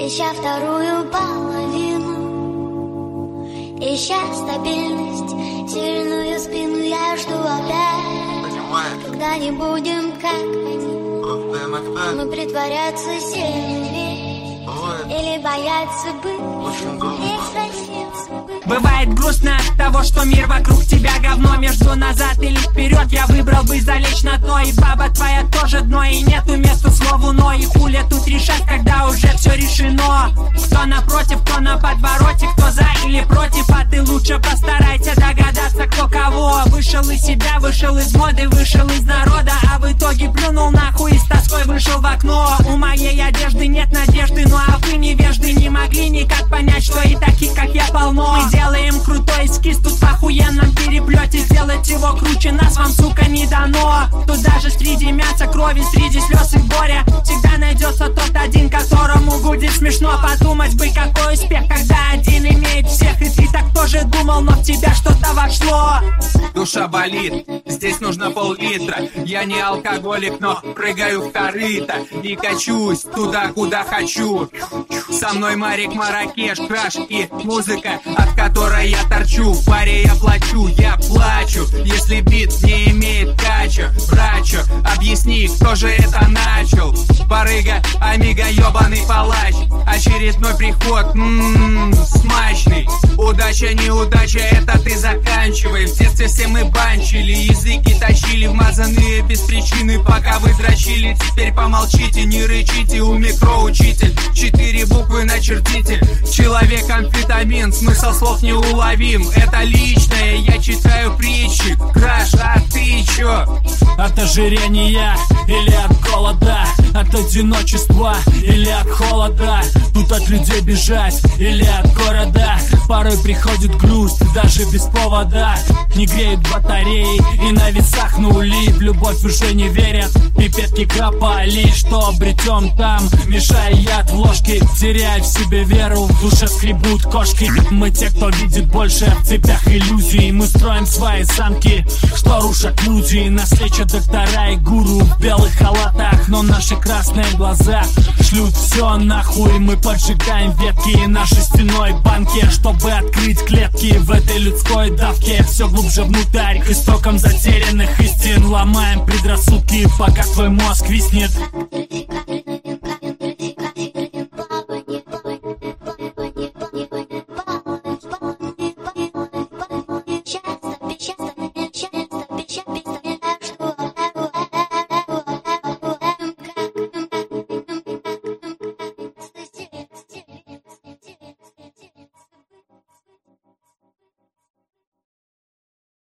ища вторую половину, ища стабильность, сильную спину. Я жду опять, когда не будем как они. Мы притворяться сильнее или бояться быть некрасивым. Бывает грустно от того, что мир вокруг тебя говно. Между назад или вперед я выбрал бы залечь на дно. И баба твоя тоже дно, и нету места слову но. И хули тут решать, когда уже все решено. Кто напротив, кто на подвороте, кто за или против. А ты лучше постарайся догадаться, кто кого. Вышел из себя, вышел из моды, вышел из народа, а в итоге плюнул нахуй и с тоской вышел в окно. У моей одежды нет надежды, ну а вы невежды не могли никак понять, что и таких как я полно. Мы делаем крутой эскиз тут в охуенном переплете. Сделать его круче нас вам, сука, не дано. Тут даже среди мяса, крови, среди слез и горя всегда найдется тот один, которому будет смешно. Подумать бы, какой успех, когда один имеет всех. И ты так тоже думал, но в тебя что-то вошло. Душа болит, здесь нужно пол-литра. Я не алкоголик, но прыгаю в корыто и качусь туда, куда хочу. Со мной Марик Маракеш, краш и музыка, от которой я торчу. В баре я плачу, я плачу, если бит не имеет кача. Брачо, объясни, кто же это начал? Барыга, амиго, ёбаный палач. Очередной приход, смачный. Удача, неудача, это ты заканчивай. В детстве все мы банчили, языки тащили, вмазанные без причины, пока вы дрочили. Теперь помолчите, не рычите, у микроучитель. 4 буквы начертите. Человек амфетамин, смысл слов неуловим. Это личное, я читаю притчи. Краш, а ты чё? От ожирения или от голода, от одиночества или от холода. Тут от людей бежать или от города. Порой приходит грусть, даже без повода. Не греют батареи и на весах нули. В любовь уже не верят, пипетки кропали. Что обретем там, мешая яд в ложке. Теряя в себе веру, в душе скребут кошки. Мы те, кто видит больше в цепях иллюзий. Мы строим свои замки, что рушат люди. Нас лечат доктора и гуру в белых халатах, но наши красные глаза шлют все нахуй. Мы поджигаем ветки на жестяной банке, чтобы открыть клетки в этой людской давке. Все глубже внутрь, к истокам затерянных истин. Ломаем предрассудки, пока твой мозг виснет.